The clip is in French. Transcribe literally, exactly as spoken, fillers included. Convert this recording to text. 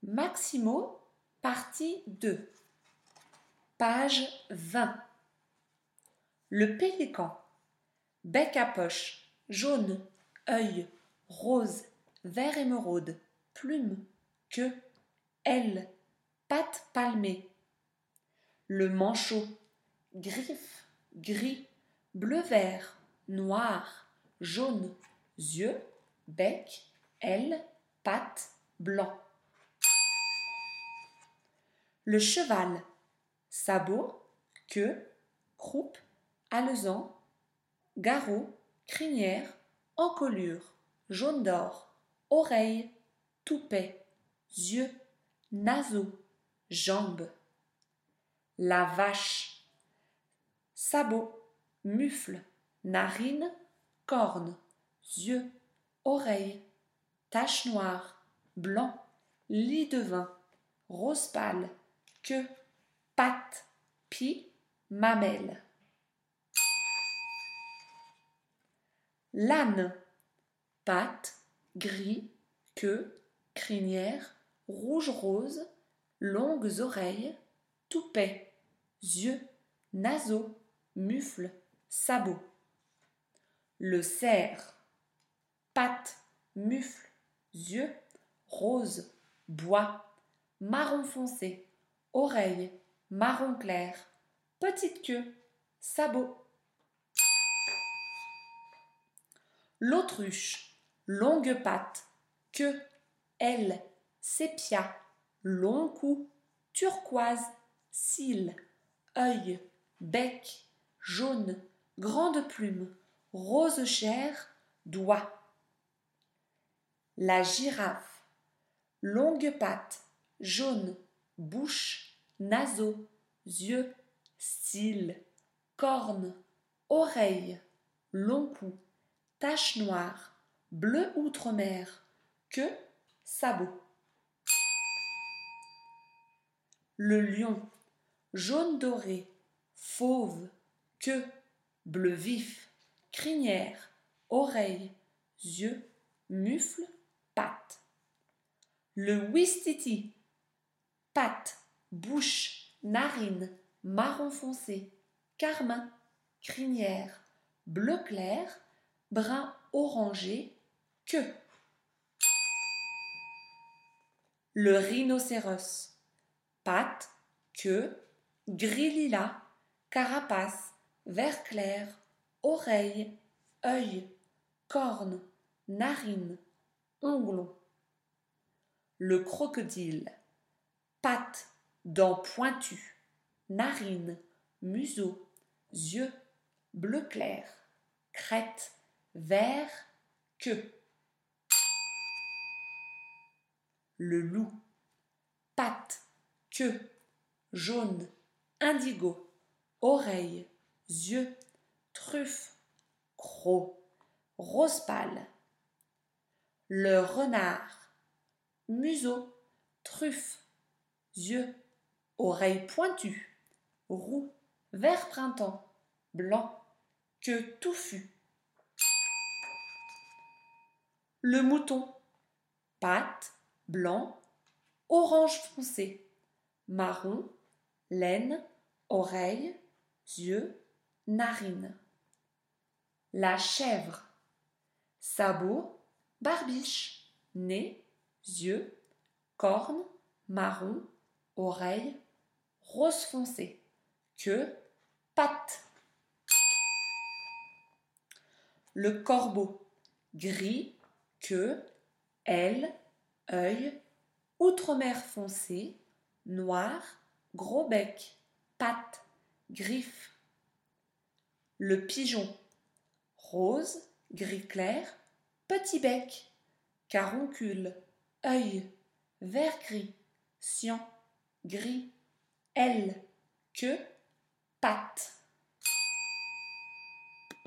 Maximo, partie deux. Page vingt. Le pélican. Bec à poche, jaune, œil, rose, vert émeraude, plume, queue, aile, pattes palmées. Le manchot. Griffes, gris, bleu-vert, noir, jaune, yeux, bec, aile, pattes, blanc. Le cheval. Sabot, queue, croupe, alezan, garrot, crinière, encolure, jaune d'or, oreilles, toupet, yeux, naseaux, jambes. La vache. Sabot, mufle, narines, cornes, yeux, oreilles, taches noires, blanc, lit de vin, rose pâle, queue, pattes, pie, mamelles. L'âne. Pattes, gris, queue, crinière, rouge-rose, longues oreilles, toupet, yeux, naseaux, mufle, sabot. Le cerf. Pattes, mufle, yeux, rose, bois, marron foncé, oreilles, marron clair, petite queue, sabot. L'autruche. Longue patte, queue, aile, sépia, long cou, turquoise, cils, œil, bec, jaune, grande plume, rose chair, doigt. La girafe. Longue patte, jaune, bouche, naseaux, yeux, cils, cornes, oreilles, long cou, tache noire, bleu outre-mer, queue, sabot. Le lion. Jaune doré, fauve, queue, bleu vif, crinière, oreilles, yeux, mufle, pattes. Le ouistiti. Pattes, bouche, narines, marron foncé, carmin, crinière, bleu clair, brun orangé, queue. Le rhinocéros. Pattes, queue, gris lilas, carapace, vert clair, oreilles, œil, cornes, narines, ongles. Le crocodile. Pattes, dents pointues, narines, museau, yeux, bleu clair, crête, vert, queue. Le loup. Pattes, queue, jaune, indigo, oreilles, yeux, truffe, croc, rose pâle. Le renard. Museau, truffe, yeux, oreilles pointues, roux, vert printemps, blanc, queue touffue. Le mouton. Pattes, blanc, orange foncé, marron, laine, oreilles, yeux, narines. La chèvre. Sabot, barbiche, nez, yeux, cornes, marron, oreilles, rose foncé, queue, pattes. Le corbeau. Gris, queue, aile, œil, outremer foncé, noir, gros bec, pattes, griffes. Le pigeon. Rose, gris clair, petit bec, caroncule, œil, vert gris, cyan, gris, aile, queue, pattes.